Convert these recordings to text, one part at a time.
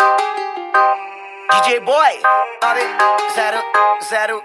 DJ Boy 900.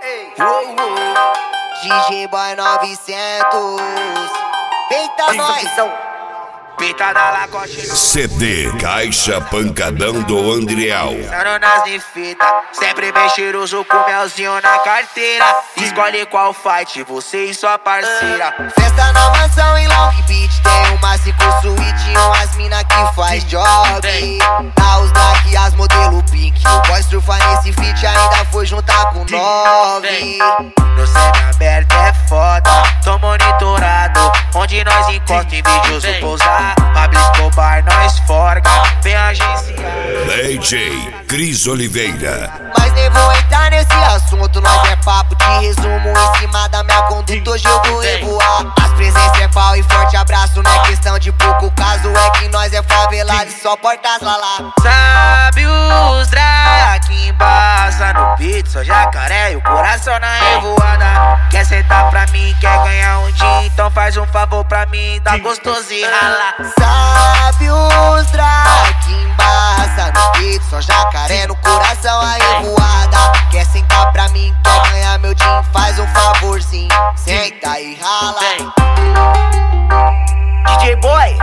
DJ Boy 900. Eita, nós. Peita da Lacoste. CD Caixa Pancadão do Andriel. Nas de fita, sempre bem cheiroso com melzinho na carteira. Escolhe qual fight, você e sua parceira. Festa na mansão em Long Beach. Tem uma 5 suíte, umas mina que faz job. Tá os Nike, as modelo pink. O boy surfa nesse feat, ainda foi juntar com 9. No semi-aberto é foda, tô monitorado. Onde nós encosta em vídeos do pousar. Pablo Escobar, nós forga, bem agenciado. DJ Cris Oliveira. Mas nem vou entrar nesse assunto, nós é papo de resumo. Em cima da minha conduta hoje eu vou revoar. As presenças é pau e forte abraço. Não é questão de pouco, caso é que nós é favelado e só portas lá. Sabe os drag que embaça no beat, só jacaré e o coração na revoada. Quer sentar pra mim, quer ganhar um dia, então faz um favor pra mim, dá gostoso e rala. Sabe os drag que embaça no beat, só jacaré no coração a revoada. Quer sentar pra mim, quer ganhar meu din, faz um favorzinho, senta e rala. DJ Boy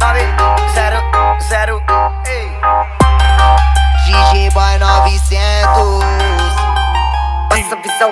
900. DJ Boy 900. Passa visão.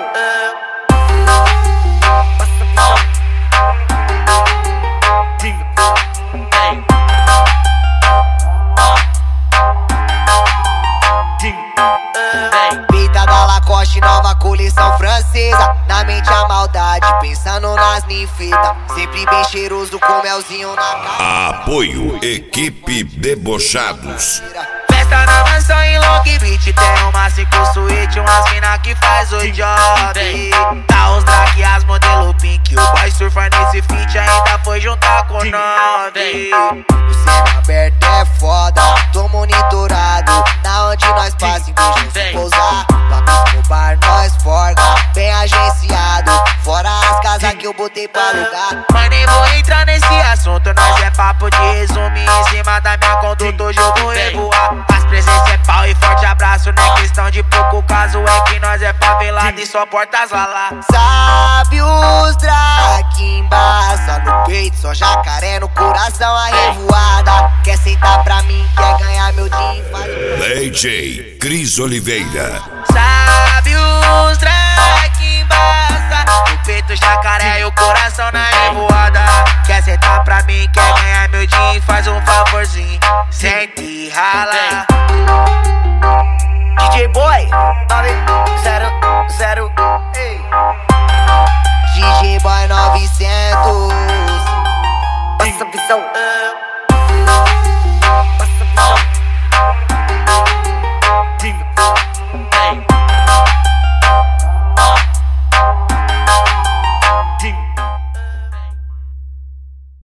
Peita da Lacoste, nova coleção francesa. Na mente a maldade, pensando nas ninfitas. Sempre bem cheiroso com melzinho na cara. Apoio Equipe Debochados. Festa na mansão em Long Beach. Tem uma 5 suíte, umas mina que faz o job. Tá os Nike, as modelo pink. O boy surfa nesse feat, ainda foi juntar com 9. O céu aberto é foda, tô monitorado. Na onde nós passa em vez de pousar. Pablo Escobar, nós forga, bem agenciado. Fora as casas que eu botei pra alugar. Mas nem vou entrar nesse assunto, nós é papo de resumo. Em cima da minha conduta hoje eu vou revoar. As presenças é pau e forte abraço. Não é questão de pouco, caso é que nós é favelado e só portas lá. Sabe os drag que embaça no peito, só jacaré no coração a revoada. Quer sentar pra mim, quer ganhar meu din, faz DJ Cris Oliveira. Sabe os drag que embaça no peito, jacaré e o coração na revoada. Quer sentar pra mim, quer ganhar meu din, faz um favorzinho, senta e rala. DJ Boy 900.